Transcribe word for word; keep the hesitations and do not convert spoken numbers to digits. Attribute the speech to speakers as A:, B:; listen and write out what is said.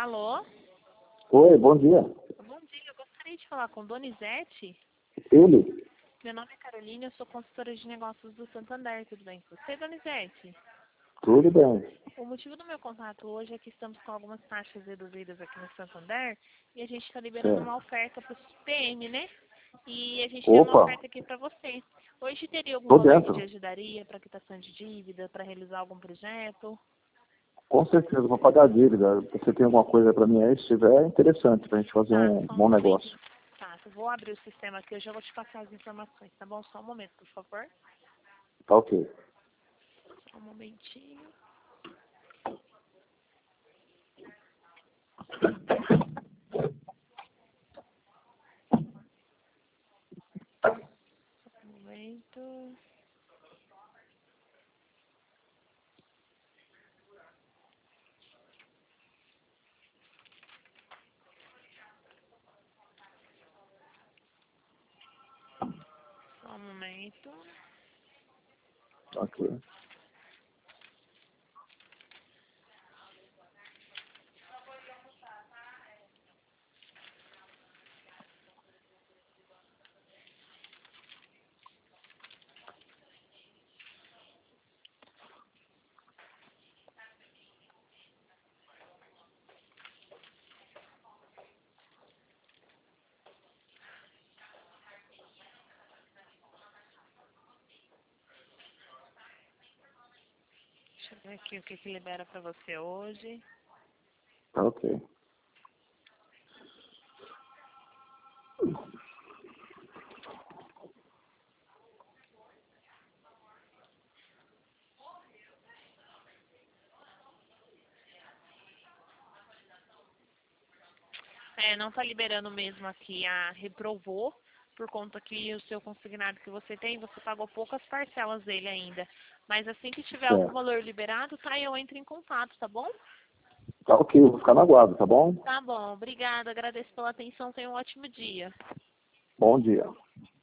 A: Alô?
B: Oi, bom dia.
A: Bom dia, eu gostaria de falar com Donizete.
B: Ele?
A: Meu nome é Carolina, eu sou consultora de negócios do Santander, tudo bem com você, Donizete?
B: Tudo bem.
A: O motivo do meu contato hoje é que estamos com algumas taxas reduzidas aqui no Santander e a gente está liberando
B: Certo.
A: uma oferta para os P M, né? E a gente tem uma
B: Opa,
A: oferta aqui para você. Hoje teria algum
B: tô
A: valor que te
B: dentro.
A: ajudaria para quitação de dívida, para realizar algum projeto?
B: Com certeza, vou pagar a dívida. Você tem alguma coisa para mim aí? Se tiver, é interessante para a gente fazer
A: Tá,
B: um
A: só um
B: bom
A: momento.
B: negócio.
A: Tá, eu vou abrir o sistema aqui, eu já vou te passar as informações, tá bom? Só um momento, por favor.
B: Tá ok.
A: Só um momentinho. Um momento. Só um momento.
B: Ok.
A: Deixa eu ver aqui o que que libera pra você hoje.
B: Tá ok.
A: É, não tá liberando mesmo aqui a reprovou, por conta que o seu consignado que você tem, você pagou poucas parcelas dele ainda. Mas assim que tiver algum
B: Certo.
A: valor liberado, tá? Eu entro em contato, tá bom?
B: Tá ok, eu vou ficar no aguardo, tá bom?
A: Tá bom, obrigada, agradeço pela atenção, tenha um ótimo dia.
B: Bom dia.